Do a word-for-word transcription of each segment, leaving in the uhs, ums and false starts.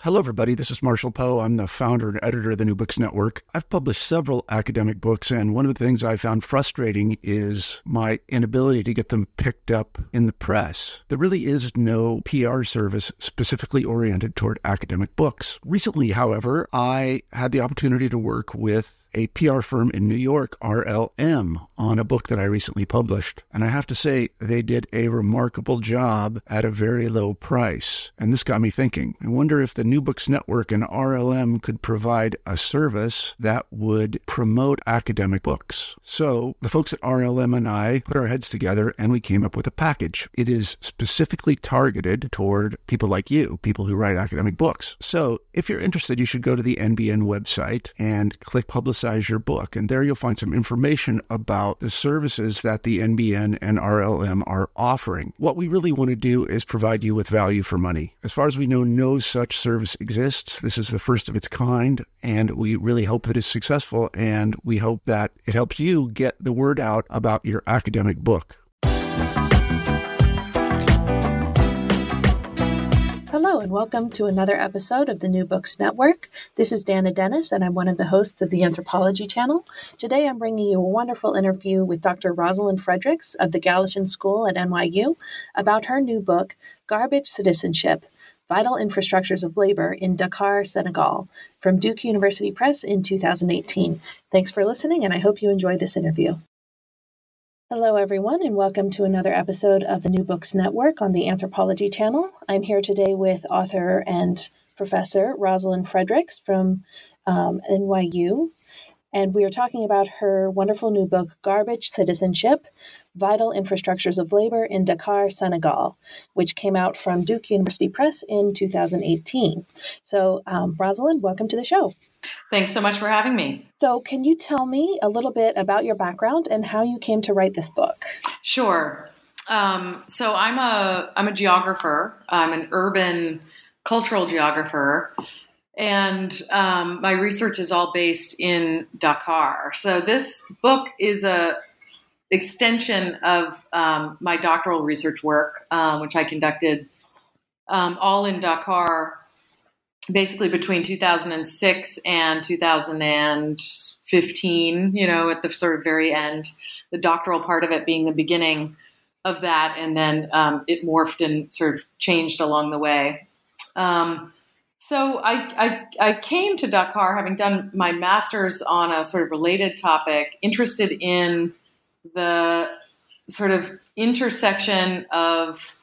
Hello, everybody. This is Marshall Poe. I'm the founder and editor of the New Books Network. I've published several academic books, and one of the things I found frustrating is my inability to get them picked up in the press. There really is no P R service specifically oriented toward academic books. Recently, however, I had the opportunity to work with a P R firm in New York, R L M, on a book that I recently published. And I have to say, they did a remarkable job at a very low price. And this got me thinking. I wonder if the New Books Network and R L M could provide a service that would promote academic books. So the folks at R L M and I put our heads together and we came up with a package. It is specifically targeted toward people like you, people who write academic books. So if you're interested, you should go to the N B N website and click Publicize your book. And there you'll find some information about the services that the N B N and R L M are offering. What we really want to do is provide you with value for money. As far as we know, no such service exists. This is the first of its kind, and we really hope that it's successful, and we hope that it helps you get the word out about your academic book. Hello and welcome to another episode of the New Books Network. This is Dana Dennis and I'm one of the hosts of the Anthropology Channel. Today I'm bringing you a wonderful interview with Doctor Rosalind Fredericks of the Gallatin School at N Y U about her new book, Garbage Citizenship, Vital Infrastructures of Labor in Dakar, Senegal, from Duke University Press in two thousand eighteen. Thanks for listening and I hope you enjoy this interview. Hello, everyone, and welcome to another episode of the New Books Network on the Anthropology Channel. I'm here today with author and professor Rosalind Fredericks from um, N Y U, and we are talking about her wonderful new book, Garbage Citizenship, Vital Infrastructures of Labor in Dakar, Senegal, which came out from Duke University Press in two thousand eighteen. So, um, Rosalind, welcome to the show. Thanks so much for having me. So can you tell me a little bit about your background and how you came to write this book? Sure. Um, so I'm a I'm a geographer. I'm an urban cultural geographer. And um, my research is all based in Dakar. So this book is a extension of um, my doctoral research work, um, which I conducted um, all in Dakar, basically between two thousand six and two thousand fifteen, you know, at the sort of very end, the doctoral part of it being the beginning of that. And then um, it morphed and sort of changed along the way. Um, so I, I, I came to Dakar having done my master's on a sort of related topic, interested in the sort of intersection of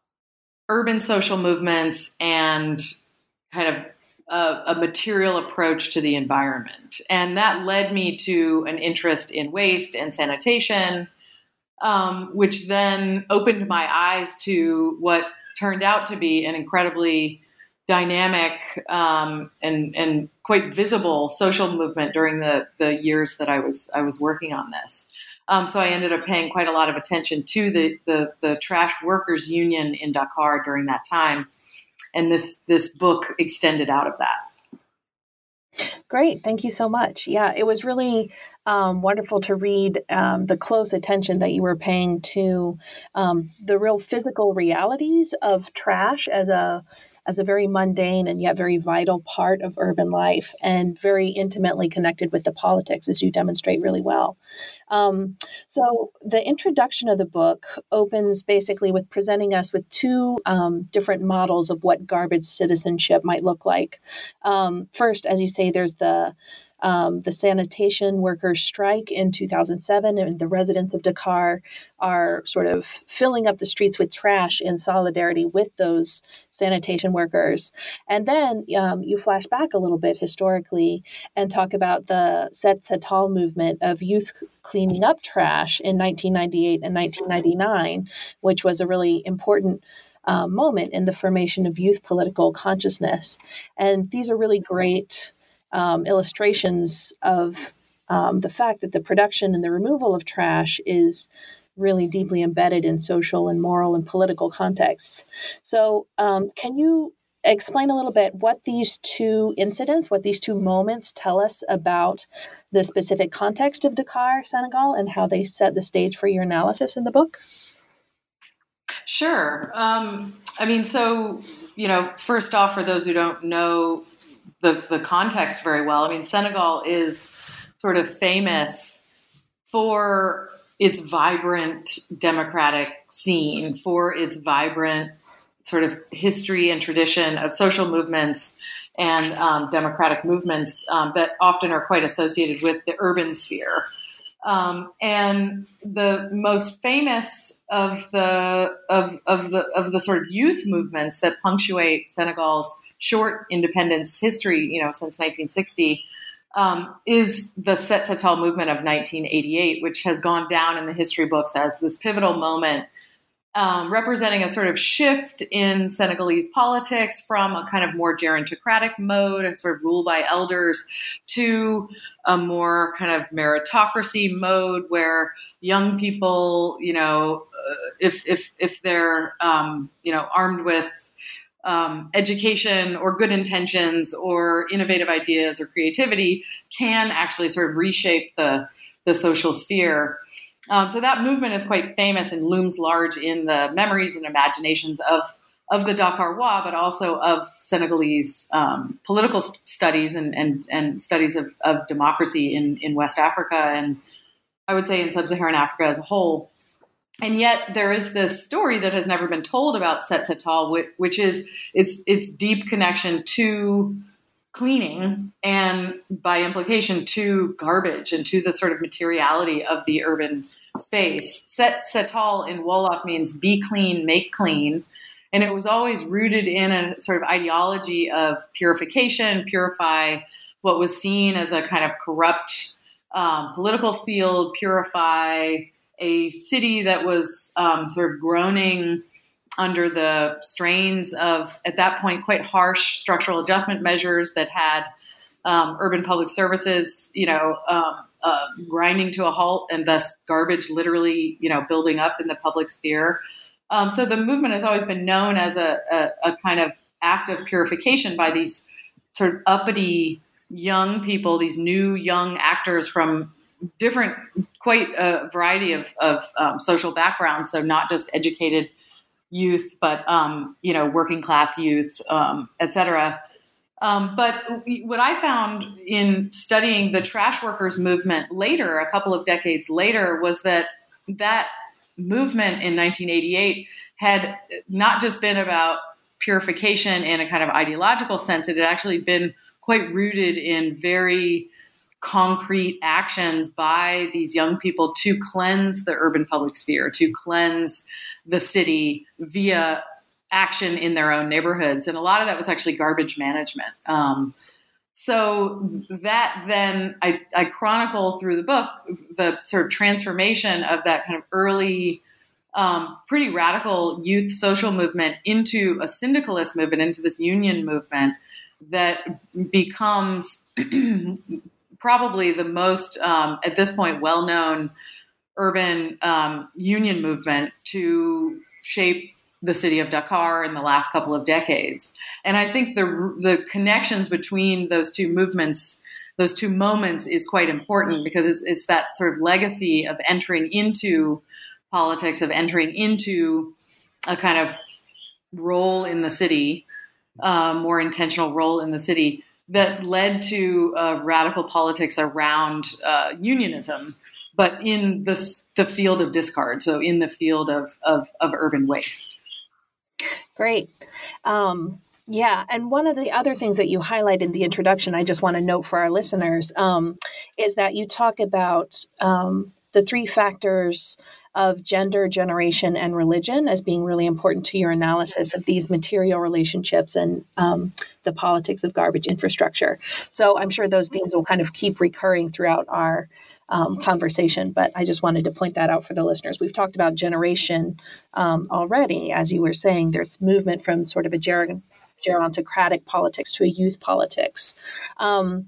urban social movements and kind of a, a material approach to the environment. And that led me to an interest in waste and sanitation, um, which then opened my eyes to what turned out to be an incredibly dynamic um, and, and quite visible social movement during the, the years that I was I was working on this. Um, so I ended up paying quite a lot of attention to the, the, the trash workers union in Dakar during that time. And this, this book extended out of that. Great. Thank you so much. Yeah, it was really um, wonderful to read um, the close attention that you were paying to um, the real physical realities of trash as a as a very mundane and yet very vital part of urban life and very intimately connected with the politics, as you demonstrate really well. Um, so the introduction of the book opens basically with presenting us with two um, different models of what garbage citizenship might look like. Um, first, as you say, there's the Um, the sanitation workers strike in two thousand seven, and the residents of Dakar are sort of filling up the streets with trash in solidarity with those sanitation workers. And then um, you flash back a little bit historically and talk about the Set Setal movement of youth cleaning up trash in nineteen ninety-eight and nineteen ninety-nine, which was a really important uh, moment in the formation of youth political consciousness. And these are really great Um, illustrations of um, the fact that the production and the removal of trash is really deeply embedded in social and moral and political contexts. So um, can you explain a little bit what these two incidents, what these two moments tell us about the specific context of Dakar, Senegal, and how they set the stage for your analysis in the book? Sure. Um, I mean, so, you know, first off, for those who don't know the, the context very well, I mean, Senegal is sort of famous for its vibrant democratic scene, for its vibrant sort of history and tradition of social movements and um, democratic movements um, that often are quite associated with the urban sphere. Um, and the most famous of the of, of the of the sort of youth movements that punctuate Senegal's short independence history, you know, since nineteen sixty, um, is the Set Setal movement of nineteen eighty-eight, which has gone down in the history books as this pivotal moment, um, representing a sort of shift in Senegalese politics from a kind of more gerontocratic mode and sort of rule by elders to a more kind of meritocracy mode where young people, you know, uh, if if if they're um, you know armed with um, education or good intentions or innovative ideas or creativity, can actually sort of reshape the the social sphere. Um, so that movement is quite famous and looms large in the memories and imaginations of of the Dakarois, but also of Senegalese um, political st- studies and, and, and studies of, of democracy in, in West Africa and I would say in sub-Saharan Africa as a whole. And yet there is this story that has never been told about Set Setal, which, which is its its deep connection to cleaning and by implication to garbage and to the sort of materiality of the urban space. Set Setal in Wolof means be clean, make clean. And it was always rooted in a sort of ideology of purification, purify what was seen as a kind of corrupt um, political field, purify a city that was um, sort of groaning under the strains of, at that point, quite harsh structural adjustment measures that had um, urban public services, you know, um, uh, grinding to a halt and thus garbage literally, you know, building up in the public sphere. Um, so the movement has always been known as a, a, a kind of act of purification by these sort of uppity young people, these new young actors from different, quite a variety of, of um, social backgrounds. So not just educated youth, but, um, you know, working class youth, um, et cetera. Um, but what I found in studying the trash workers movement later, a couple of decades later, was that that movement in nineteen eighty-eight had not just been about purification in a kind of ideological sense. It had actually been quite rooted in very concrete actions by these young people to cleanse the urban public sphere, to cleanse the city via action in their own neighborhoods. And a lot of that was actually garbage management. Um, so that then I, I chronicle through the book the sort of transformation of that kind of early, um, pretty radical youth social movement into a syndicalist movement, into this union movement that becomes probably the most, um, at this point, well-known urban um, union movement to shape the city of Dakar in the last couple of decades. And I think the the connections between those two movements, those two moments is quite important because it's, it's that sort of legacy of entering into politics, of entering into a kind of role in the city, uh, more intentional role in the city that led to uh, radical politics around uh, unionism, but in the, the field of discard, so in the field of, of, of urban waste. Great. Um, yeah. And one of the other things that you highlight in the introduction, I just want to note for our listeners, um, is that you talk about um, the three factors of gender, generation, and religion as being really important to your analysis of these material relationships and um, the politics of garbage infrastructure. So I'm sure those themes will kind of keep recurring throughout our Um, conversation, but I just wanted to point that out for the listeners. We've talked about generation um, already. As you were saying, there's movement from sort of a ger- gerontocratic politics to a youth politics. Um,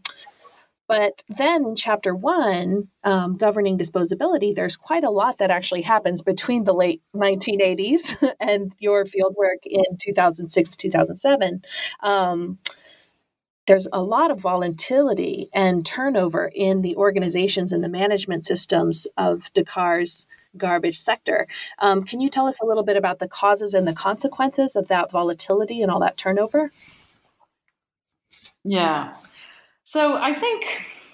but then in chapter one, um, governing disposability, there's quite a lot that actually happens between the late nineteen eighties and your fieldwork in two thousand six, two thousand seven. Um, There's a lot of volatility and turnover in the organizations and the management systems of Dakar's garbage sector. Um, can you tell us a little bit about the causes and the consequences of that volatility and all that turnover? Yeah. So I think,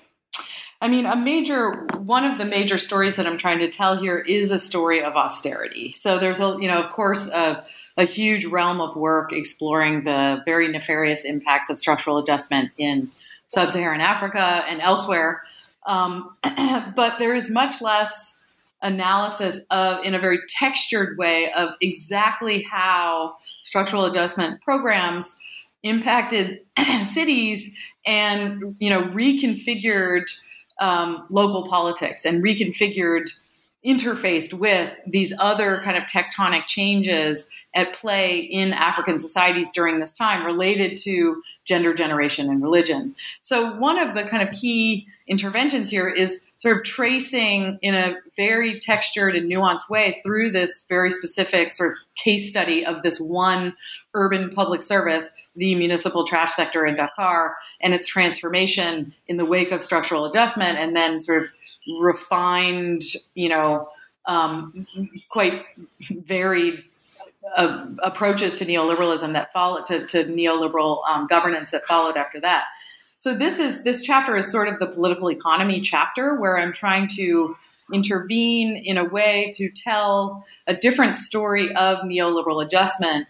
I mean, a major, one of the major stories that I'm trying to tell here is a story of austerity. So there's a, you know, of course, a, a huge realm of work exploring the very nefarious impacts of structural adjustment in sub-Saharan Africa and elsewhere. Um, but there is much less analysis of, in a very textured way, of exactly how structural adjustment programs impacted cities and, you know, reconfigured um, local politics and reconfigured, interfaced with these other kind of tectonic changes at play in African societies during this time related to gender, generation, and religion. So one of the kind of key interventions here is sort of tracing in a very textured and nuanced way through this very specific sort of case study of this one urban public service, the municipal trash sector in Dakar, and its transformation in the wake of structural adjustment, and then sort of refined, you know, um, quite varied uh, approaches to neoliberalism that followed, to, to neoliberal um, governance that followed after that. So this is this chapter is sort of the political economy chapter, where I'm trying to intervene in a way to tell a different story of neoliberal adjustment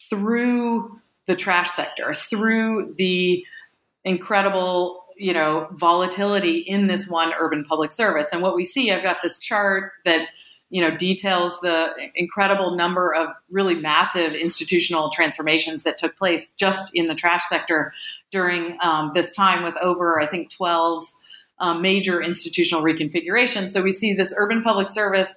through the trash sector, through the incredible, you know, volatility in this one urban public service. And what we see, I've got this chart that, you know, details the incredible number of really massive institutional transformations that took place just in the trash sector during um, this time, with over, I think, twelve um, major institutional reconfigurations. So we see this urban public service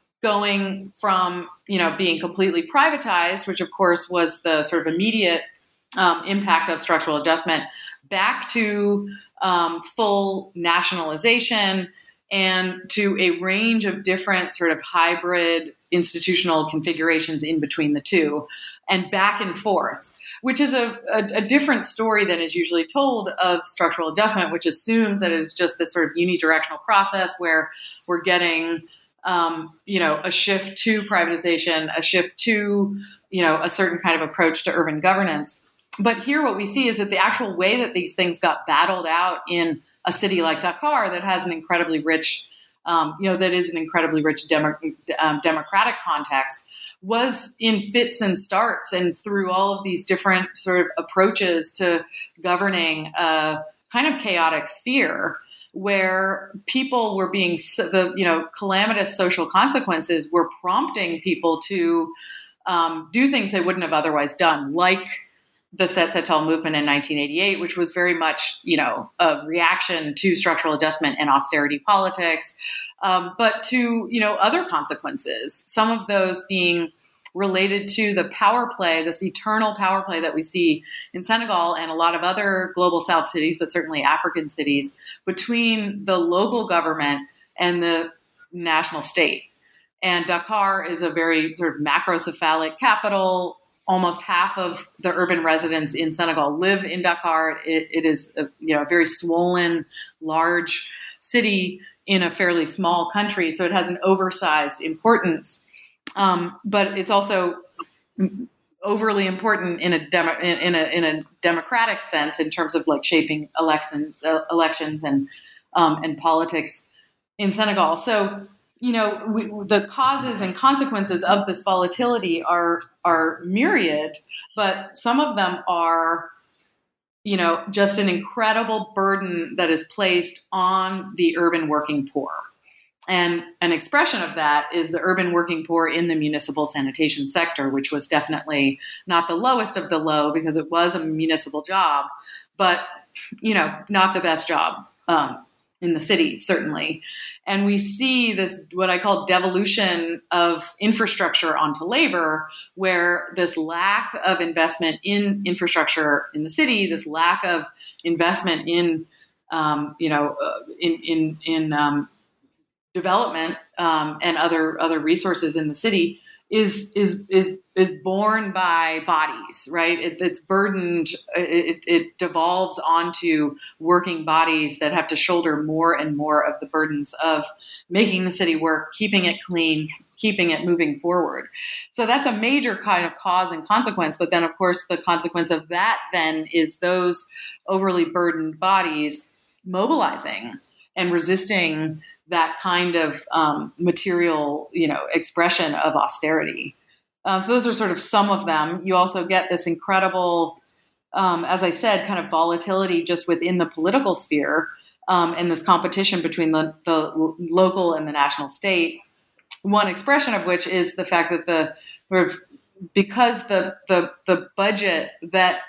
going from, you know, being completely privatized, which of course was the sort of immediate um, impact of structural adjustment, back to um, full nationalization, and to a range of different sort of hybrid institutional configurations in between the two, and back and forth, which is a, a, a different story than is usually told of structural adjustment, which assumes that it is just this sort of unidirectional process where we're getting, um, you know, a shift to privatization, a shift to, you know, a certain kind of approach to urban governance. But here what we see is that the actual way that these things got battled out in a city like Dakar, that has an incredibly rich, um, you know, that is an incredibly rich demo, um, democratic context, was in fits and starts, and through all of these different sort of approaches to governing a kind of chaotic sphere, where people were being, the, you know, calamitous social consequences were prompting people to um, do things they wouldn't have otherwise done, like the Tsetsetal movement in nineteen eighty-eight, which was very much, you know, a reaction to structural adjustment and austerity politics, um, but to, you know, other consequences, some of those being related to the power play, this eternal power play that we see in Senegal and a lot of other global South cities, but certainly African cities, between the local government and the national state. And Dakar is a very sort of macrocephalic capital. Almost half of the urban residents in Senegal live in Dakar. It, it is a, you know, a very swollen, large city in a fairly small country, so it has an oversized importance. Um, but it's also overly important in a, demo, in, in a in a democratic sense in terms of like shaping election, uh, elections and um, and politics in Senegal. So, you know, we, the causes and consequences of this volatility are are myriad, but some of them are, you know, just an incredible burden that is placed on the urban working poor. And an expression of that is the urban working poor in the municipal sanitation sector, which was definitely not the lowest of the low because it was a municipal job, but, you know, not the best job um, in the city, certainly. And we see this, what I call devolution of infrastructure onto labor, where this lack of investment in infrastructure in the city, this lack of investment in, um, you know, uh, in in in um, development um, and other other resources in the city is is is is borne by bodies, right? It, it's burdened. It, it devolves onto working bodies that have to shoulder more and more of the burdens of making the city work, keeping it clean, keeping it moving forward. So that's a major kind of cause and consequence. But then, of course, the consequence of that then is those overly burdened bodies mobilizing and resisting that kind of um, material, you know, expression of austerity. Um, so those are sort of some of them. You also get this incredible, um, as I said, kind of volatility just within the political sphere, um, and this competition between the, the local and the national state. One expression of which is the fact that the sort of, because the the the budget that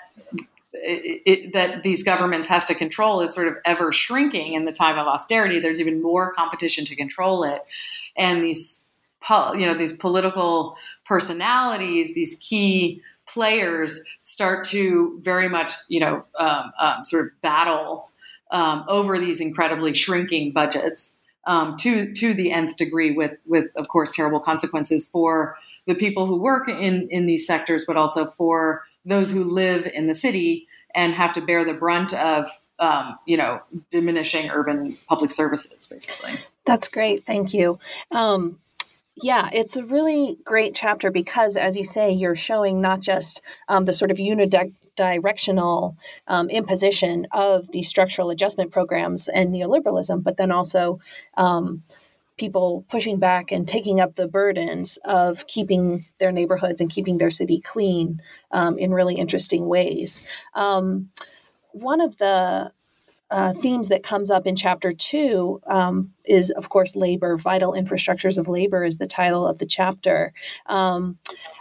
It, it, that these governments has to control is sort of ever shrinking in the time of austerity. There's even more competition to control it, and these, you know, these political personalities, these key players, start to very much, you know, um, um, sort of battle um, over these incredibly shrinking budgets um, to to the nth degree, with with of course terrible consequences for the people who work in in these sectors, but also for those who live in the city and have to bear the brunt of, um, you know, diminishing urban public services, basically. That's great. Thank you. Um, yeah, it's a really great chapter because, as you say, you're showing not just um, the sort of unidirectional um, imposition of these structural adjustment programs and neoliberalism, but then also um, people pushing back and taking up the burdens of keeping their neighborhoods and keeping their city clean um, in really interesting ways. Um, one of the uh, themes that comes up in chapter two um, is, of course, labor. Vital Infrastructures of Labor is the title of the chapter. Um,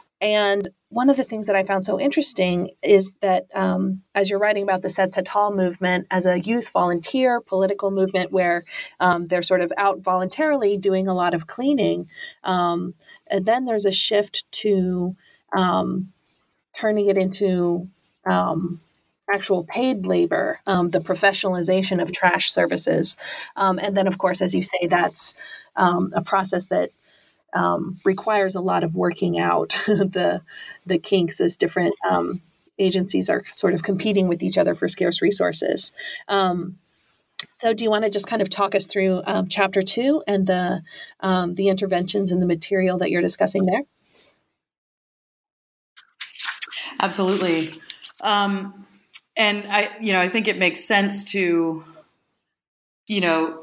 and one of the things that I found so interesting is that um, as you're writing about the Tsetsetal movement as a youth volunteer political movement where um, they're sort of out voluntarily doing a lot of cleaning, um, and then there's a shift to um, turning it into um, actual paid labor, um, the professionalization of trash services. Um, and then, of course, as you say, that's um, a process that Um, requires a lot of working out the the kinks as different um, agencies are sort of competing with each other for scarce resources. Um, so, do you want to just kind of talk us through um, chapter two and the um, the interventions and the material that you're discussing there? Absolutely, um, and I, you know, I think it makes sense to, you know.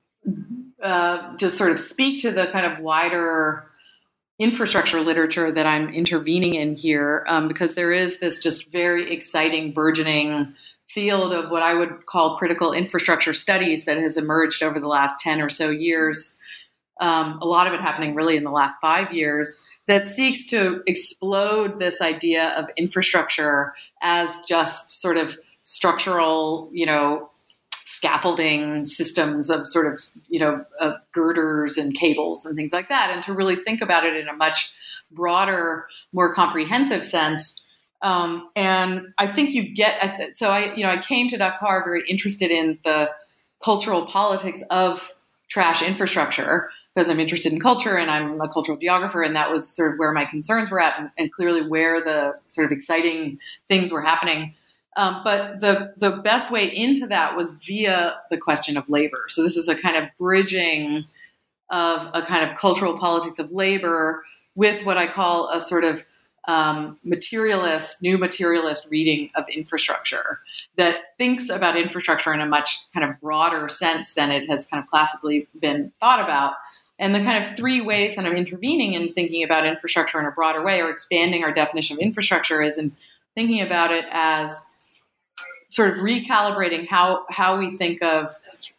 Uh, to sort of speak to the kind of wider infrastructure literature that I'm intervening in here, um, because there is this just very exciting, burgeoning field of what I would call critical infrastructure studies that has emerged over the last ten or so years, um, a lot of it happening really in the last five years, that seeks to explode this idea of infrastructure as just sort of structural, you know, scaffolding systems of sort of, you know, of girders and cables and things like that, and to really think about it in a much broader, more comprehensive sense. Um, and I think you get, I th- so I, you know, I came to Dakar very interested in the cultural politics of trash infrastructure because I'm interested in culture and I'm a cultural geographer, and that was sort of where my concerns were at, and, and clearly where the sort of exciting things were happening. Um, but the the best way into that was via the question of labor. So this is a kind of bridging of a kind of cultural politics of labor with what I call a sort of um, materialist, new materialist reading of infrastructure that thinks about infrastructure in a much kind of broader sense than it has kind of classically been thought about. And the kind of three ways that I'm intervening in thinking about infrastructure in a broader way, or expanding our definition of infrastructure, is in thinking about it as sort of recalibrating how, how we think of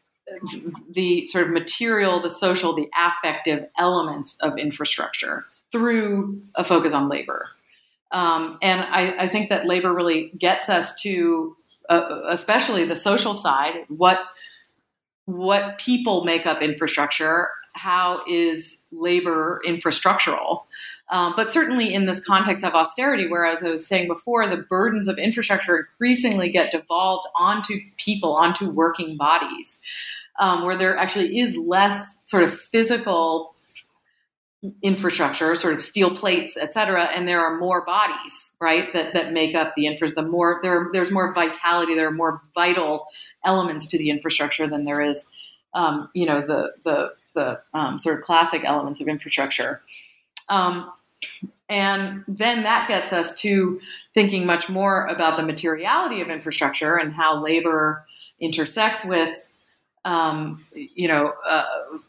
the sort of material, the social, the affective elements of infrastructure through a focus on labor. Um, and I, I think that labor really gets us to, uh, especially the social side, what what people make up infrastructure, how is labor infrastructural? Um, but certainly in this context of austerity, where, as I was saying before, the burdens of infrastructure increasingly get devolved onto people, onto working bodies, um, where there actually is less sort of physical infrastructure, sort of steel plates, et cetera, and there are more bodies, right, that that make up the infrastructure. The more there, there's more vitality, there are more vital elements to the infrastructure than there is, um, you know, the the the um, sort of classic elements of infrastructure. Um, and then that gets us to thinking much more about the materiality of infrastructure and how labor intersects with, um, you know, uh,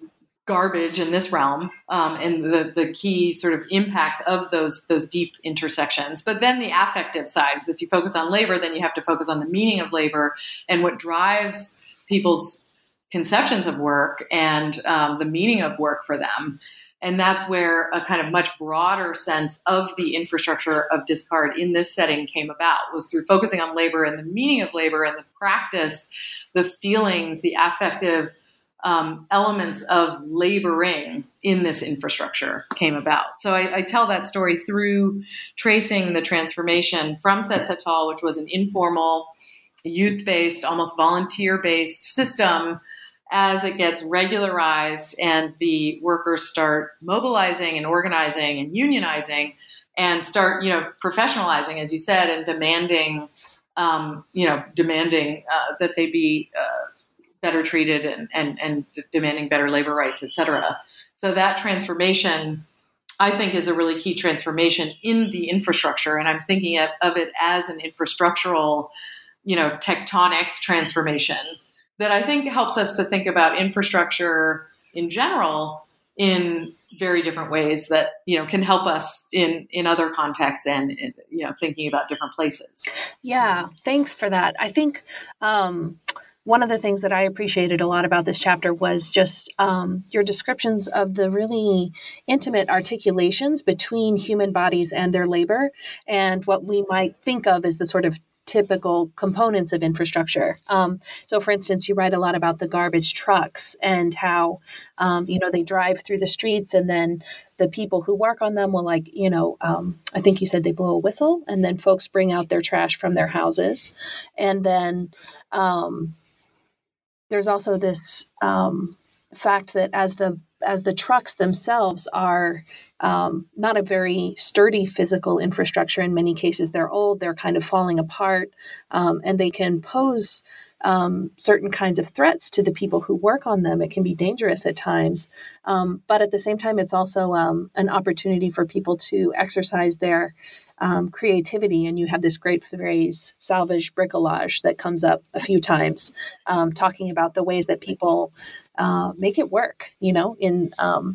garbage in this realm, um, and the, the key sort of impacts of those those deep intersections. But then the affective side, because if you focus on labor, then you have to focus on the meaning of labor and what drives people's conceptions of work and um, the meaning of work for them. And that's where a kind of much broader sense of the infrastructure of discard in this setting came about, was through focusing on labor and the meaning of labor and the practice, the feelings, the affective um, elements of laboring in this infrastructure came about. So I, I tell that story through tracing the transformation from Set Setal, which was an informal, youth-based, almost volunteer-based system, as it gets regularized and the workers start mobilizing and organizing and unionizing and start, you know, professionalizing, as you said, and demanding, um, you know, demanding uh, that they be uh, better treated and, and, and demanding better labor rights, et cetera. So that transformation, I think, is a really key transformation in the infrastructure. And I'm thinking of, of it as an infrastructural, you know, tectonic transformation that I think helps us to think about infrastructure in general in very different ways that, you know, can help us in, in other contexts and, you know, thinking about different places. Yeah, thanks for that. I think um, one of the things that I appreciated a lot about this chapter was just um, your descriptions of the really intimate articulations between human bodies and their labor and what we might think of as the sort of typical components of infrastructure. Um, so, for instance, you write a lot about the garbage trucks and how, um, you know, they drive through the streets and then the people who work on them will, like, you know, um, I think you said they blow a whistle and then folks bring out their trash from their houses. And then um, there's also this um, fact that as the as the trucks themselves are um, not a very sturdy physical infrastructure. In many cases, they're old, they're kind of falling apart, um, and they can pose um, certain kinds of threats to the people who work on them. It can be dangerous at times. Um, but at the same time, it's also um, an opportunity for people to exercise their um, creativity. And you have this great phrase, salvage bricolage, that comes up a few times, um, talking about the ways that people Uh, make it work, you know, in um,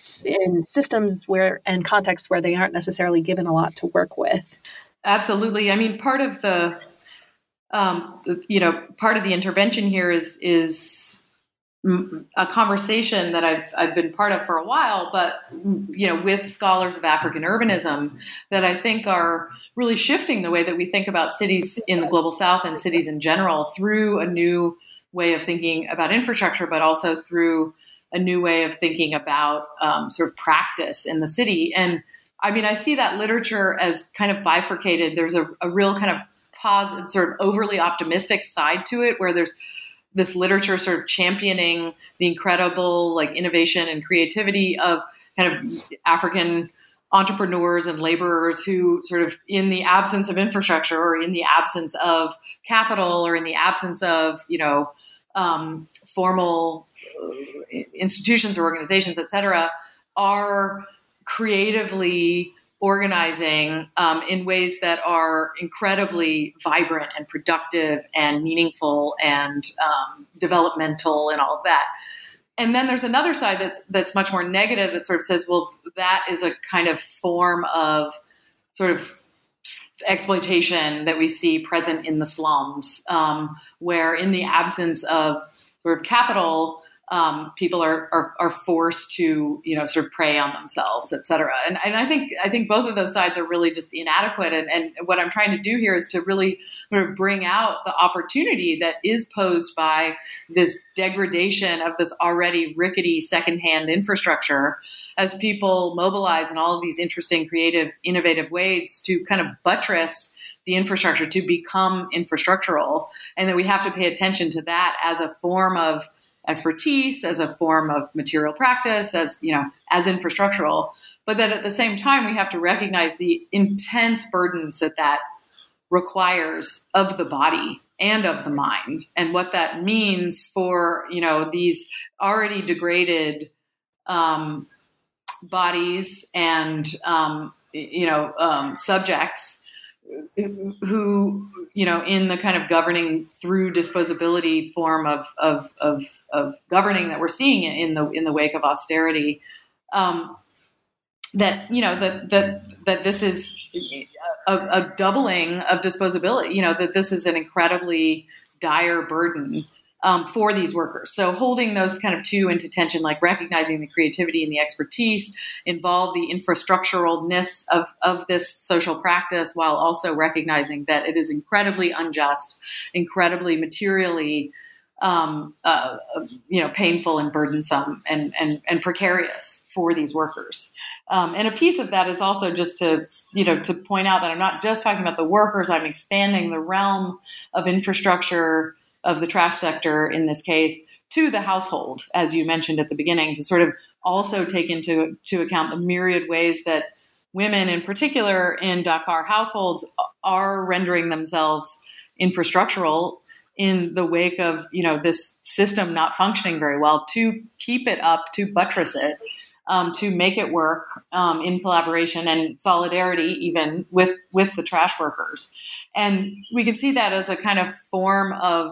in systems where and contexts where they aren't necessarily given a lot to work with. Absolutely. I mean, part of the, um, you know, part of the intervention here is is a conversation that I've I've been part of for a while, but you know, with scholars of African urbanism that I think are really shifting the way that we think about cities in the Global South and cities in general through a new way of thinking about infrastructure, but also through a new way of thinking about um, sort of practice in the city. And I mean, I see that literature as kind of bifurcated. There's a, a real kind of positive, sort of overly optimistic side to it, where there's this literature sort of championing the incredible like innovation and creativity of kind of African entrepreneurs and laborers who sort of, in the absence of infrastructure or in the absence of capital or in the absence of, you know, um, formal institutions or organizations, et cetera, are creatively organizing um, in ways that are incredibly vibrant and productive and meaningful and um, developmental and all of that. And then there's another side that's that's much more negative that sort of says, well, that is a kind of form of sort of exploitation that we see present in the slums, um, where in the absence of sort of capital, um, people are, are are forced to, you know, sort of prey on themselves, et cetera. And, and I think I think both of those sides are really just inadequate. And, and what I'm trying to do here is to really sort of bring out the opportunity that is posed by this degradation of this already rickety secondhand infrastructure as people mobilize in all of these interesting, creative, innovative ways to kind of buttress the infrastructure to become infrastructural, and that we have to pay attention to that as a form of expertise, as a form of material practice, as, you know, as infrastructural. But that at the same time, we have to recognize the intense burdens that that requires of the body and of the mind, and what that means for, you know, these already degraded um, bodies and, um, you know, um, subjects who, you know, in the kind of governing through disposability form of, of, of, of governing that we're seeing in the, in the wake of austerity, um, that, you know, that, that, that this is a, a doubling of disposability, you know, that this is an incredibly dire burden um, for these workers. So holding those kind of two into tension, like recognizing the creativity and the expertise, involve the infrastructuralness of, of this social practice, while also recognizing that it is incredibly unjust, incredibly materially um, uh, you know, painful and burdensome and, and, and precarious for these workers. Um, and a piece of that is also just to, you know, to point out that I'm not just talking about the workers, I'm expanding the realm of infrastructure of the trash sector in this case to the household, as you mentioned at the beginning, to sort of also take into to account the myriad ways that women in particular in Dakar households are rendering themselves infrastructural in the wake of, you know, this system not functioning very well, to keep it up, to buttress it, um, to make it work um, in collaboration and solidarity even with, with the trash workers. And we can see that as a kind of form of,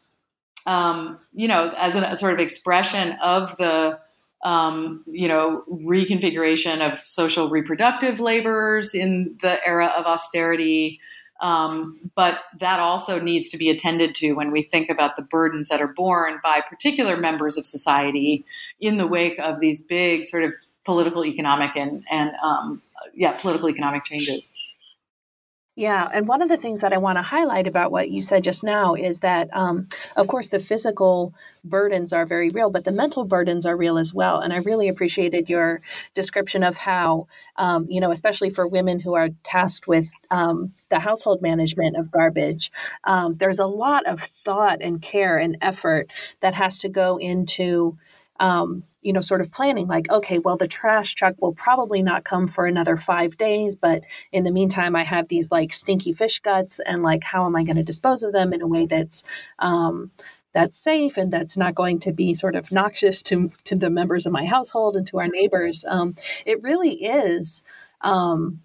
um, you know, as a, a sort of expression of the, um, you know, reconfiguration of social reproductive labors in the era of austerity. Um, but that also needs to be attended to when we think about the burdens that are borne by particular members of society in the wake of these big sort of political, economic, and, and um, yeah, political economic changes. Yeah, and one of the things that I want to highlight about what you said just now is that, um, of course, the physical burdens are very real, but the mental burdens are real as well. And I really appreciated your description of how, um, you know, especially for women who are tasked with um, the household management of garbage, um, there's a lot of thought and care and effort that has to go into Um, you know, sort of planning, like, okay, well, the trash truck will probably not come for another five days, but in the meantime, I have these like stinky fish guts, and like, how am I going to dispose of them in a way that's um, that's safe and that's not going to be sort of noxious to to the members of my household and to our neighbors? Um, it really is um,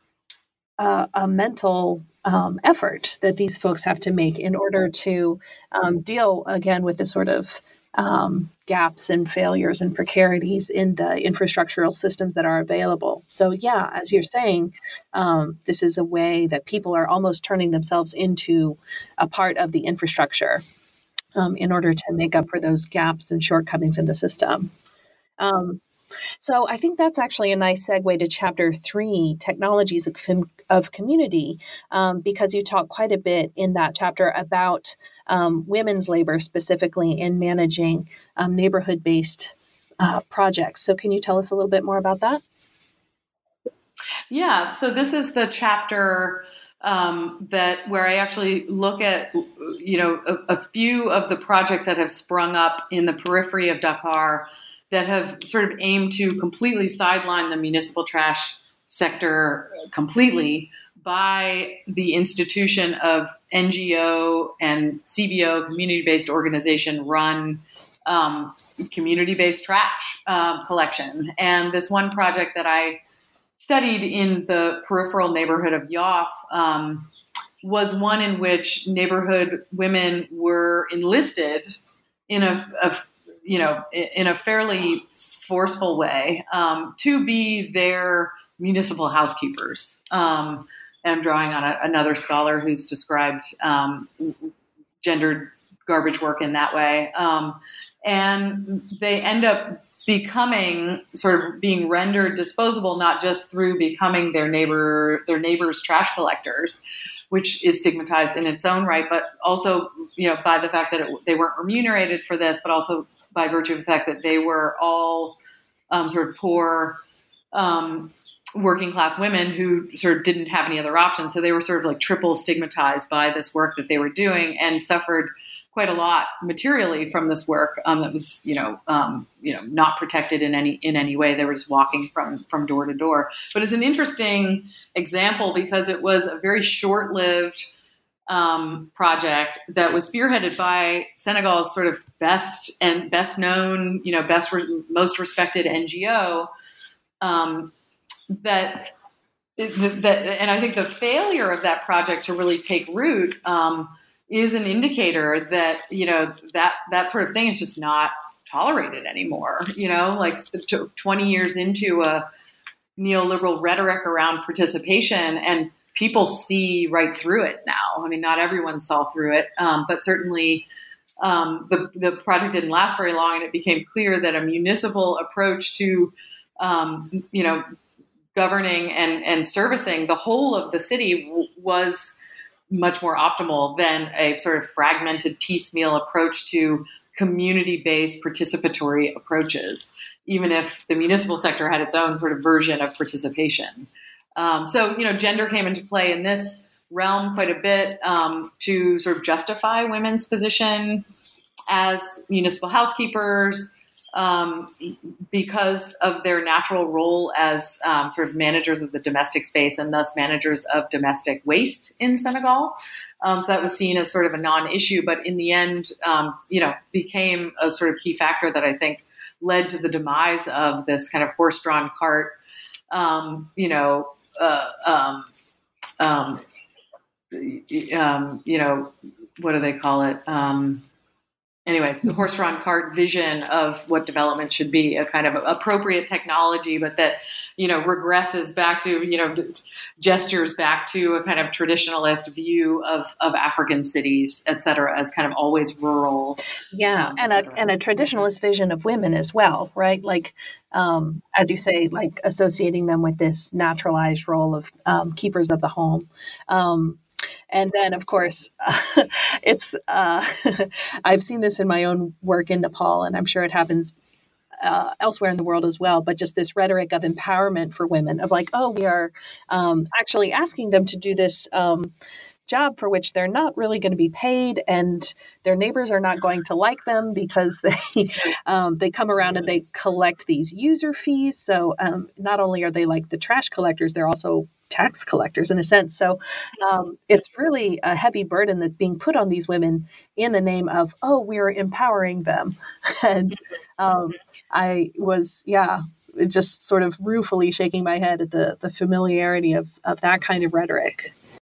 a, a mental um, effort that these folks have to make in order to um, deal again with the sort of Um, gaps and failures and precarities in the infrastructural systems that are available. So yeah, as you're saying, um, this is a way that people are almost turning themselves into a part of the infrastructure um, in order to make up for those gaps and shortcomings in the system. Um, So I think that's actually a nice segue to chapter three, technologies of, com- of community, um, because you talk quite a bit in that chapter about um, women's labor, specifically in managing um, neighborhood-based uh, projects. So can you tell us a little bit more about that? Yeah, so this is the chapter um, that where I actually look at, you know, a, a few of the projects that have sprung up in the periphery of Dakar that have sort of aimed to completely sideline the municipal trash sector completely by the institution of N G O and C B O, community-based organization run um, community-based trash um, collection. And this one project that I studied in the peripheral neighborhood of Yoff um, was one in which neighborhood women were enlisted in a, a you know, in a fairly forceful way, um, to be their municipal housekeepers. Um, and I'm drawing on a, another scholar who's described um, gendered garbage work in that way. Um, and they end up becoming sort of being rendered disposable, not just through becoming their neighbor, their neighbors' trash collectors, which is stigmatized in its own right, but also, you know, by the fact that it, they weren't remunerated for this, but also by virtue of the fact that they were all um, sort of poor, um, working class women who sort of didn't have any other options. So they were sort of like triple stigmatized by this work that they were doing and suffered quite a lot materially from this work um, that was, you know, um, you know, not protected in any in any way. They were just walking from from door to door. But it's an interesting example because it was a very short-lived um, project that was spearheaded by Senegal's sort of best and best known, you know, best re- most respected N G O. Um, that that, and I think the failure of that project to really take root. Um, is an indicator that, you know, that, that sort of thing is just not tolerated anymore. You know, like twenty years into a neoliberal rhetoric around participation, and people see right through it now. I mean, not everyone saw through it, um, but certainly um, the, the project didn't last very long, and it became clear that a municipal approach to, um, you know, governing and, and servicing the whole of the city w- was much more optimal than a sort of fragmented piecemeal approach to community-based participatory approaches, even if the municipal sector had its own sort of version of participation. Um, so, you know, gender came into play in this realm quite a bit um, to sort of justify women's position as municipal housekeepers, Um, because of their natural role as um, sort of managers of the domestic space and thus managers of domestic waste in Senegal. Um, so that was seen as sort of a non-issue, but in the end, um, you know, became a sort of key factor that I think led to the demise of this kind of horse-drawn cart, um, you know, uh, um, um, um, you know, what do they call it? Um, Anyways, the horse-drawn cart vision of what development should be, a kind of appropriate technology, but that, you know, regresses back to, you know, gestures back to a kind of traditionalist view of, of African cities, et cetera, as kind of always rural. Yeah, um, and a and a traditionalist vision of women as well, right? Like, um, as you say, like associating them with this naturalized role of um, keepers of the home. Um, And then, of course, uh, it's uh, I've seen this in my own work in Nepal, and I'm sure it happens uh, elsewhere in the world as well. But just this rhetoric of empowerment for women, of like, oh, we are um, actually asking them to do this um, job for which they're not really going to be paid, and their neighbors are not going to like them because they um, they come around and they collect these user fees. So um, not only are they like the trash collectors, they're also tax collectors in a sense. So um, it's really a heavy burden that's being put on these women in the name of, oh, we're empowering them. And um, I was, yeah, just sort of ruefully shaking my head at the, the familiarity of, of that kind of rhetoric.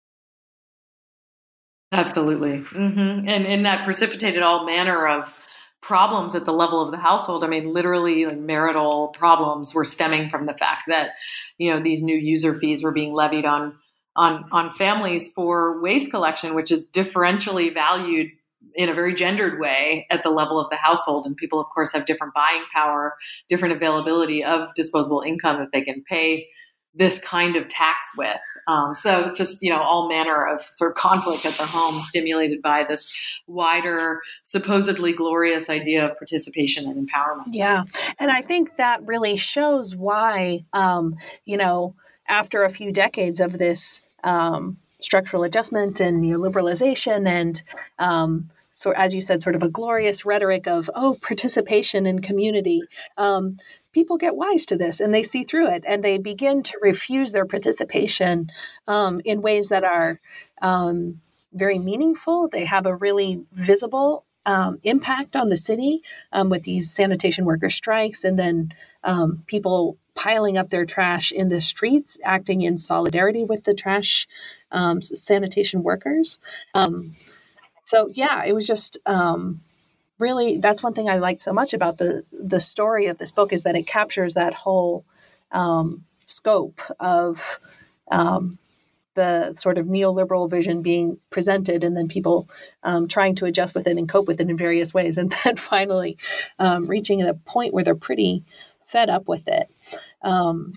Absolutely. Mm-hmm. And, and that precipitated all manner of problems at the level of the household. I mean, literally, like, marital problems were stemming from the fact that, you know, these new user fees were being levied on on on families for waste collection, which is differentially valued in a very gendered way at the level of the household. And people, of course, have different buying power, different availability of disposable income that they can pay this kind of tax with. Um, so it's just, you know, all manner of sort of conflict at the home, stimulated by this wider, supposedly glorious idea of participation and empowerment. Yeah. And I think that really shows why, um, you know, after a few decades of this um, structural adjustment and neoliberalization and, um, so as you said, sort of a glorious rhetoric of, oh, participation in community, um, people get wise to this and they see through it and they begin to refuse their participation um, in ways that are um, very meaningful. They have a really visible um, impact on the city um, with these sanitation worker strikes, and then um, people piling up their trash in the streets, acting in solidarity with the trash um, sanitation workers. Um, so, yeah, it was just... Um, Really, that's one thing I like so much about the the story of this book, is that it captures that whole um, scope of um, the sort of neoliberal vision being presented, and then people um, trying to adjust with it and cope with it in various ways, and then finally um, reaching a point where they're pretty fed up with it. Um,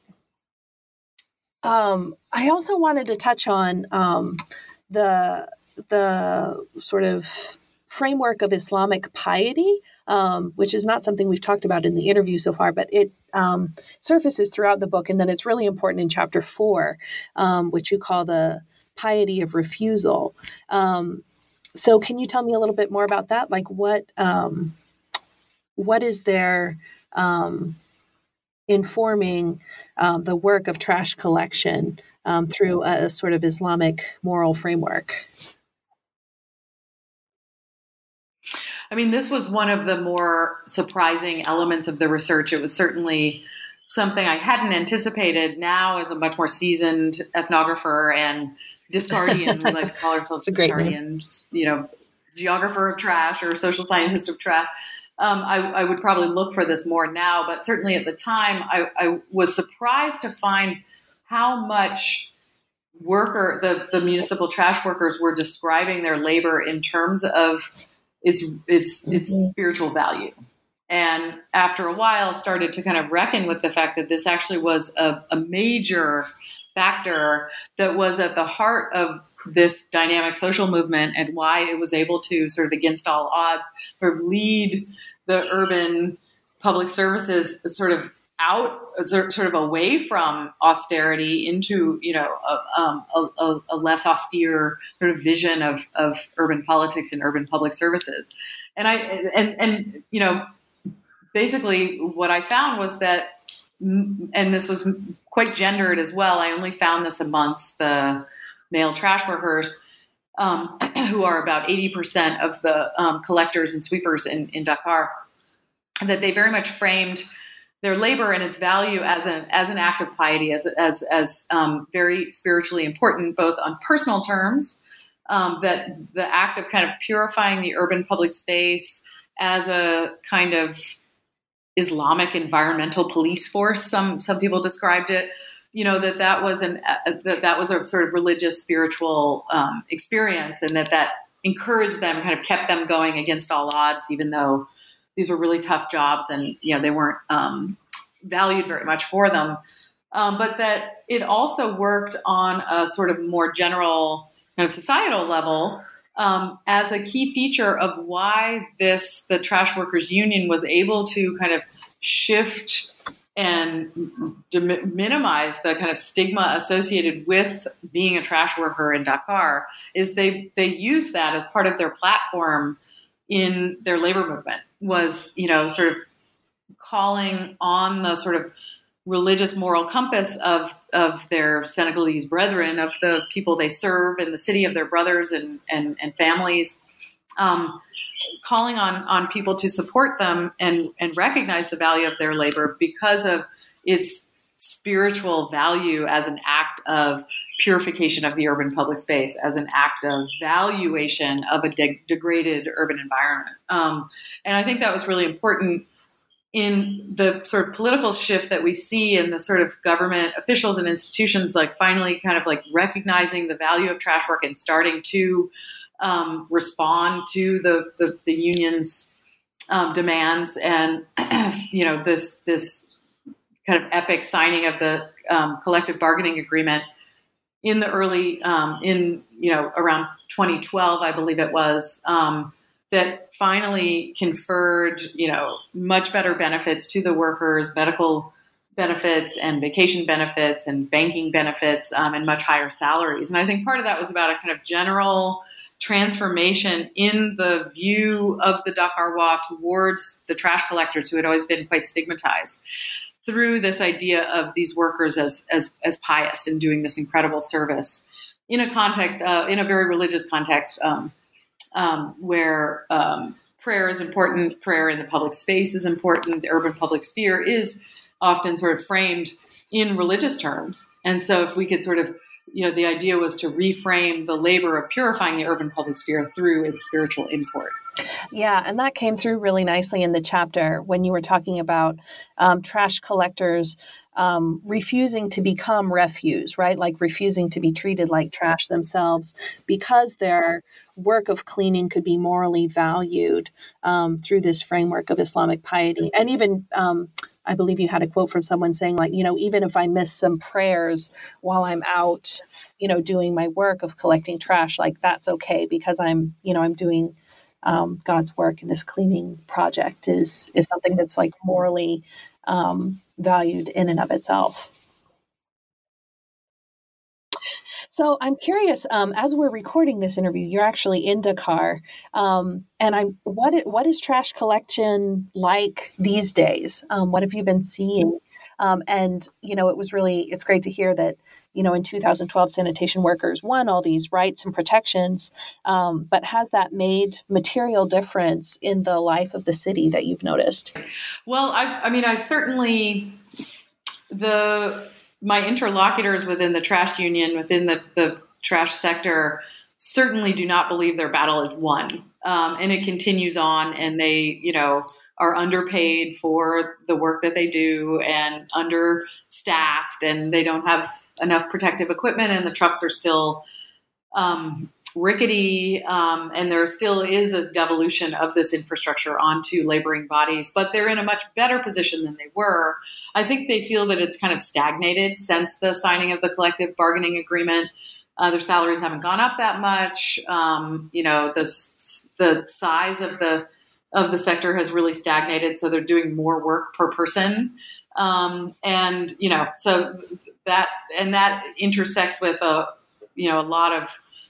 um, I also wanted to touch on um, the the sort of framework of Islamic piety, um, which is not something we've talked about in the interview so far, but it um, surfaces throughout the book. And then it's really important in chapter four, um, which you call the piety of refusal. Um, so can you tell me a little bit more about that? Like what, um, what is there um, informing um, the work of trash collection um, through a, a sort of Islamic moral framework? I mean, this was one of the more surprising elements of the research. It was certainly something I hadn't anticipated. Now, as a much more seasoned ethnographer and discardian, we like to call ourselves discardians, you know, geographer of trash or social scientist of trash. Um, I, I would probably look for this more now, but certainly at the time, I, I was surprised to find how much worker the, the municipal trash workers were describing their labor in terms of its its mm-hmm. its spiritual value. And after a while, started to kind of reckon with the fact that this actually was a, a major factor that was at the heart of this dynamic social movement and why it was able to sort of against all odds sort of lead the urban public services sort of out, sort of away from austerity into, you know, a, um, a, a less austere sort of vision of, of urban politics and urban public services. And I, and, and, you know, basically what I found was that, and this was quite gendered as well. I only found this amongst the male trash workers, um, who are about eighty percent of the um, collectors and sweepers in, in Dakar, that they very much framed their labor and its value as an as an act of piety, as as as um, very spiritually important, both on personal terms, um, that the act of kind of purifying the urban public space as a kind of Islamic environmental police force. Some some people described it, you know, that that was an uh, that that was a sort of religious spiritual um, experience, and that that encouraged them, kind of kept them going against all odds, even though these were really tough jobs and, you know, they weren't um, valued very much for them. Um, but that it also worked on a sort of more general kind of societal level um, as a key feature of why this, the Trash Workers Union was able to kind of shift and dim- minimize the kind of stigma associated with being a trash worker in Dakar, is they they use that as part of their platform in their labor movement, was, you know, sort of calling on the sort of religious moral compass of, of their Senegalese brethren, of the people they serve in the city, of their brothers and, and, and families, um, calling on, on people to support them and, and recognize the value of their labor because of its spiritual value as an act of purification of the urban public space, as an act of valuation of a de- degraded urban environment. Um, and I think that was really important in the sort of political shift that we see in the sort of government officials and institutions, like finally kind of like recognizing the value of trash work and starting to um, respond to the, the, the union's um, demands. And, you know, this, this kind of epic signing of the um, collective bargaining agreement in the early, um, in, you know, around twenty twelve, I believe it was, um, that finally conferred, you know, much better benefits to the workers, medical benefits and vacation benefits and banking benefits, um, and much higher salaries. And I think part of that was about a kind of general transformation in the view of the Dakarwa towards the trash collectors, who had always been quite stigmatized, through this idea of these workers as as as pious and doing this incredible service in a context, uh, in a very religious context, um, um, where um, prayer is important, prayer in the public space is important, the urban public sphere is often sort of framed in religious terms. And so if we could sort of, you know, the idea was to reframe the labor of purifying the urban public sphere through its spiritual import. Yeah, and that came through really nicely in the chapter when you were talking about um, trash collectors um, refusing to become refuse, right? Like refusing to be treated like trash themselves because their work of cleaning could be morally valued um, through this framework of Islamic piety. And even um, I believe you had a quote from someone saying, like, you know, even if I miss some prayers while I'm out, you know, doing my work of collecting trash, like that's okay because I'm, you know, I'm doing um, God's work, and this cleaning project is is something that's like morally um, valued in and of itself. So I'm curious, um, as we're recording this interview, you're actually in Dakar. Um, and I'm what it, what is trash collection like these days? Um, what have you been seeing? Um, and, you know, it was really, it's great to hear that, you know, in two thousand twelve, sanitation workers won all these rights and protections. Um, but has that made material difference in the life of the city that you've noticed? Well, I, I mean, I certainly, the my interlocutors within the trash union, within the, the trash sector, certainly do not believe their battle is won. Um, and it continues on, and they, you know, are underpaid for the work that they do and understaffed, and they don't have enough protective equipment, and the trucks are still um, rickety, um, and there still is a devolution of this infrastructure onto laboring bodies, but they're in a much better position than they were. I think they feel that it's kind of stagnated since the signing of the collective bargaining agreement. Uh, their salaries haven't gone up that much. Um, you know, the the size of the of the sector has really stagnated, so they're doing more work per person, um, and you know, so that and that intersects with a you know a lot of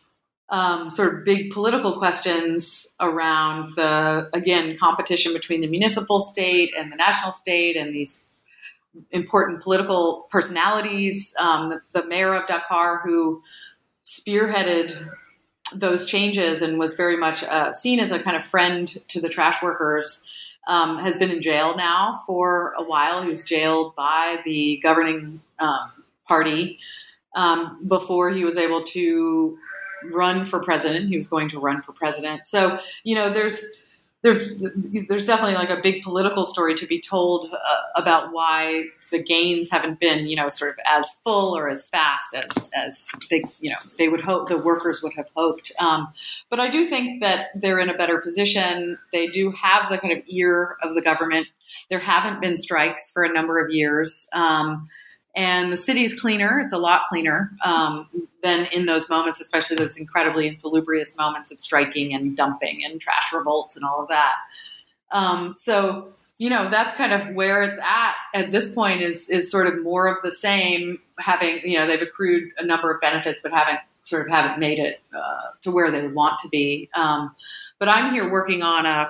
um, sort of big political questions around the again competition between the municipal state and the national state and these important political personalities. Um, the, the mayor of Dakar, who spearheaded those changes and was very much uh, seen as a kind of friend to the trash workers, um, has been in jail now for a while. He was jailed by the governing um, party um, before he was able to run for president. He was going to run for president. So, you know, there's there's there's definitely like a big political story to be told uh, about why the gains haven't been, you know, sort of as full or as fast as as they, you know, they would hope the workers would have hoped. Um, but I do think that they're in a better position. They do have the kind of ear of the government. There haven't been strikes for a number of years. Um, And the city is cleaner. It's a lot cleaner um, than in those moments, especially those incredibly insalubrious moments of striking and dumping and trash revolts and all of that. Um, so, you know, that's kind of where it's at at this point is is sort of more of the same, having, you know, they've accrued a number of benefits, but haven't sort of haven't made it uh, to where they want to be. Um, but I'm here working on a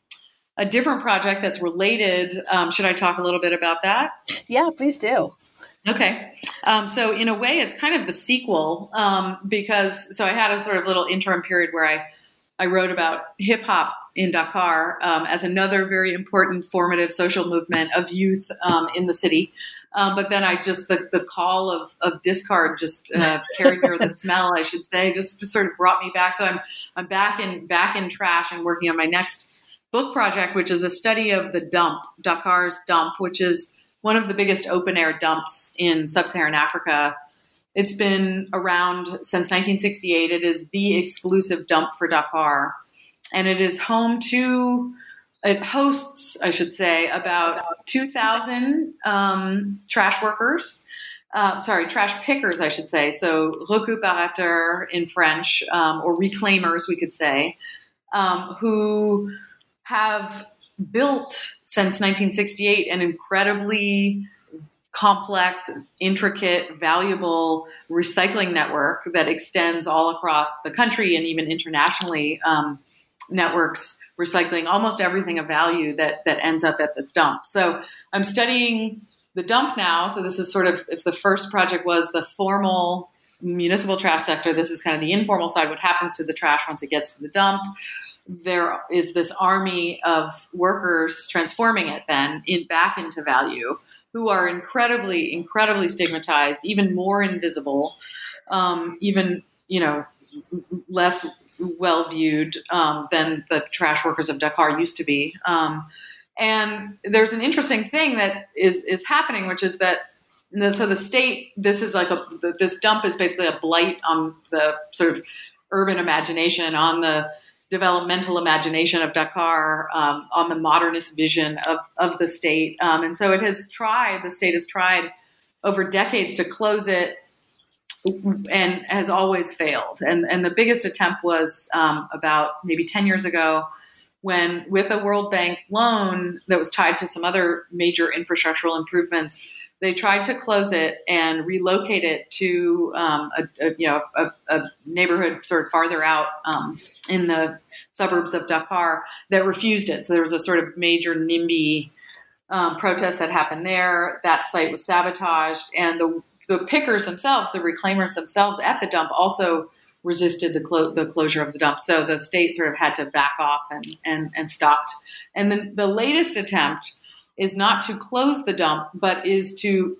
a different project that's related. Um, should I talk a little bit about that? Yeah, please do. Okay. Um, so in a way, it's kind of the sequel um, because so I had a sort of little interim period where I, I wrote about hip hop in Dakar um, as another very important formative social movement of youth um, in the city. Um, but then I just, the, the call of, of discard just uh, carried me, or the smell, I should say, just, just sort of brought me back. So I'm, I'm back in, back in trash and working on my next book project, which is a study of the dump, Dakar's dump, which is one of the biggest open-air dumps in sub-Saharan Africa. It's been around since nineteen sixty-eight. It is the exclusive dump for Dakar. And it is home to, it hosts, I should say, about two thousand um, trash workers. Uh, sorry, trash pickers, I should say. So récupérateurs in French, um, or reclaimers, we could say, um, who have built since nineteen sixty-eight an incredibly complex, intricate, valuable recycling network that extends all across the country and even internationally, um, networks recycling almost everything of value that that ends up at this dump. So I'm studying the dump now. So this is sort of, if the first project was the formal municipal trash sector, this is kind of the informal side, what happens to the trash once it gets to the dump. There is this army of workers transforming it then in back into value, who are incredibly, incredibly stigmatized, even more invisible, um, even, you know, less well viewed um, than the trash workers of Dakar used to be. Um, and there's an interesting thing that is is happening, which is that the, so the state, this is like a this dump is basically a blight on the sort of urban imagination, on the developmental imagination of Dakar, um, on the modernist vision of, of the state. Um, and so it has tried, the state has tried over decades to close it and has always failed. And, and the biggest attempt was um, about maybe ten years ago when, with a World Bank loan that was tied to some other major infrastructural improvements, they tried to close it and relocate it to um, a, a you know a, a neighborhood sort of farther out um, in the suburbs of Dakar that refused it. So there was a sort of major NIMBY um, protest that happened there. That site was sabotaged, and the the pickers themselves, the reclaimers themselves at the dump, also resisted the clo- the closure of the dump. So the state sort of had to back off and and, and stopped. And then the latest attempt is not to close the dump, but is to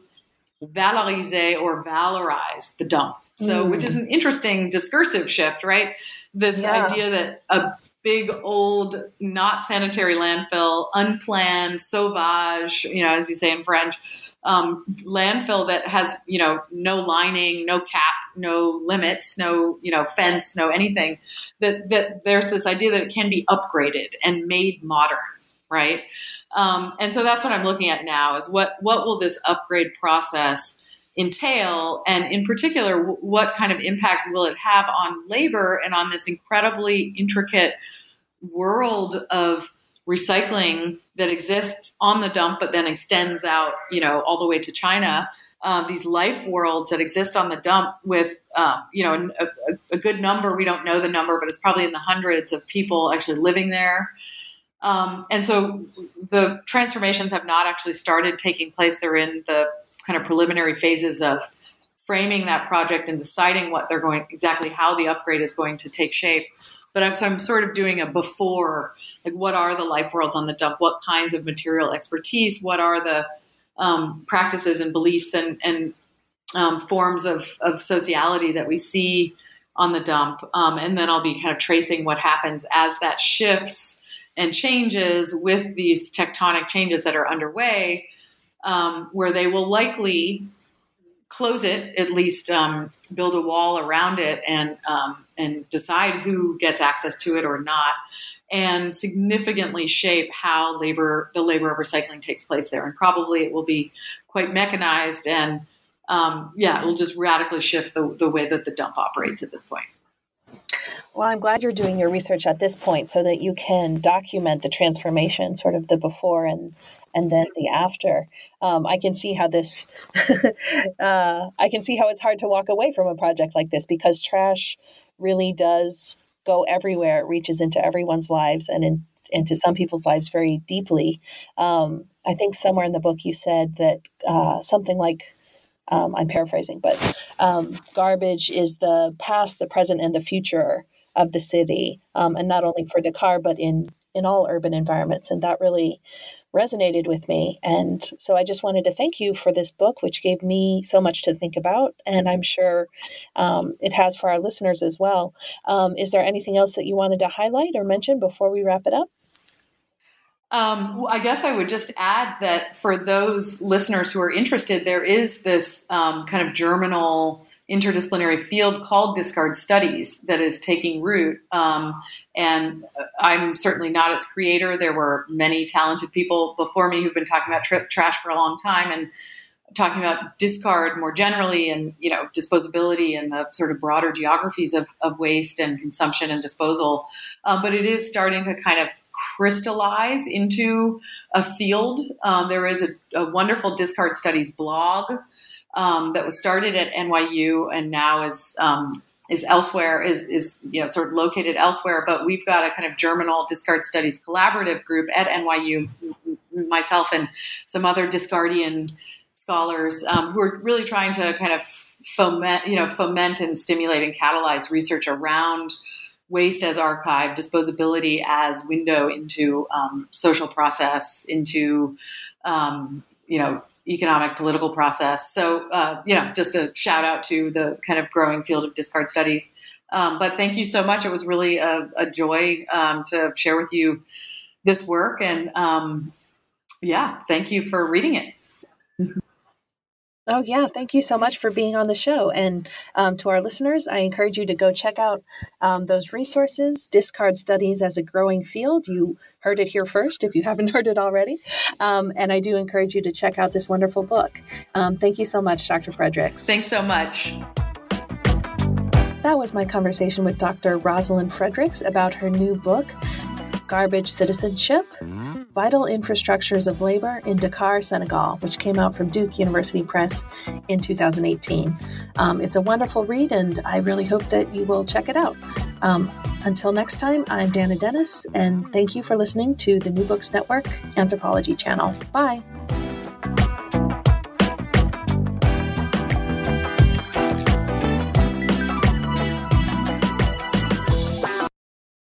valorize or valorize the dump. So, mm. which is an interesting discursive shift, right? This yeah. idea that a big, old, not sanitary landfill, unplanned, sauvage, you know, as you say in French, um, landfill that has, you know, no lining, no cap, no limits, no, you know, fence, no anything, that, that there's this idea that it can be upgraded and made modern, right? Um, and so that's what I'm looking at now is what, what will this upgrade process entail? And in particular, w- what kind of impacts will it have on labor and on this incredibly intricate world of recycling that exists on the dump, but then extends out, you know, all the way to China. Uh, these life worlds that exist on the dump with, um, you know, a, a, a good number, we don't know the number, but it's probably in the hundreds of people actually living there. Um, and so the transformations have not actually started taking place. They're in the kind of preliminary phases of framing that project and deciding what they're going, exactly how the upgrade is going to take shape. But I'm, so I'm sort of doing a before, like what are the life worlds on the dump? What kinds of material expertise? What are the um, practices and beliefs and, and um, forms of, of sociality that we see on the dump? Um, and then I'll be kind of tracing what happens as that shifts and changes with these tectonic changes that are underway, um, where they will likely close it, at least um, build a wall around it and um, and decide who gets access to it or not, and significantly shape how labor, the labor of recycling takes place there. And probably it will be quite mechanized and um, yeah, it will just radically shift the, the way that the dump operates at this point. Well, I'm glad you're doing your research at this point so that you can document the transformation, sort of the before and and then the after. Um, I can see how this, uh, I can see how it's hard to walk away from a project like this because trash really does go everywhere. It reaches into everyone's lives and in, into some people's lives very deeply. Um, I think somewhere in the book you said that uh, something like, um, I'm paraphrasing, but um, garbage is the past, the present, and the future of the city, um, and not only for Dakar, but in, in all urban environments. And that really resonated with me. And so I just wanted to thank you for this book, which gave me so much to think about. And I'm sure um, it has for our listeners as well. Um, is there anything else that you wanted to highlight or mention before we wrap it up? Um, well, I guess I would just add that for those listeners who are interested, there is this um, kind of germinal interdisciplinary field called discard studies that is taking root. Um, and I'm certainly not its creator. There were many talented people before me who've been talking about tri- trash for a long time and talking about discard more generally and, you know, disposability and the sort of broader geographies of, of waste and consumption and disposal. Um, but it is starting to kind of crystallize into a field. Um, there is a, a wonderful discard studies blog Um, that was started at N Y U and now is um, is elsewhere, is is you know sort of located elsewhere. But we've got a kind of germinal discard studies collaborative group at N Y U, myself and some other discardian scholars um, who are really trying to kind of foment, you know, foment and stimulate and catalyze research around waste as archive, disposability as window into um, social process, into um, you know. economic, political process. So, uh, you know, just a shout out to the kind of growing field of discard studies. Um, but thank you so much. It was really a, a joy um, to share with you this work. And um, yeah, thank you for reading it. Oh, yeah. Thank you so much for being on the show. And um, to our listeners, I encourage you to go check out um, those resources, Discard Studies as a Growing Field. You heard it here first if you haven't heard it already. Um, and I do encourage you to check out this wonderful book. Um, thank you so much, Doctor Fredericks. Thanks so much. That was my conversation with Doctor Rosalind Fredericks about her new book, Garbage Citizenship, Vital Infrastructures of Labor in Dakar, Senegal, which came out from Duke University Press in two thousand eighteen. Um, it's a wonderful read, and I really hope that you will check it out. Um, until next time, I'm Dana Dennis, and thank you for listening to the New Books Network Anthropology Channel. Bye.